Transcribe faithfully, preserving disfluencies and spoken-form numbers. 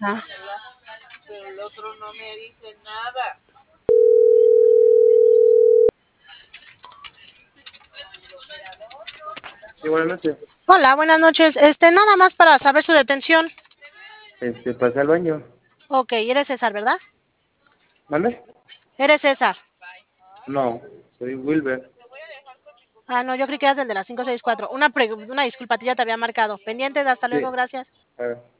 Ah. Pero el otro no me dice nada. Sí, buenas noches. Hola, buenas noches. Este, nada más para saber su detención. Este, pasé al baño. Ok, eres César, ¿verdad? ¿Mande? Eres César. No, soy Wilber. Ah, no, yo creí que eras el de las cinco seis cuatro. Una, pre- una disculpa, ya te había marcado. Pendientes, hasta Sí. luego, gracias. A ver.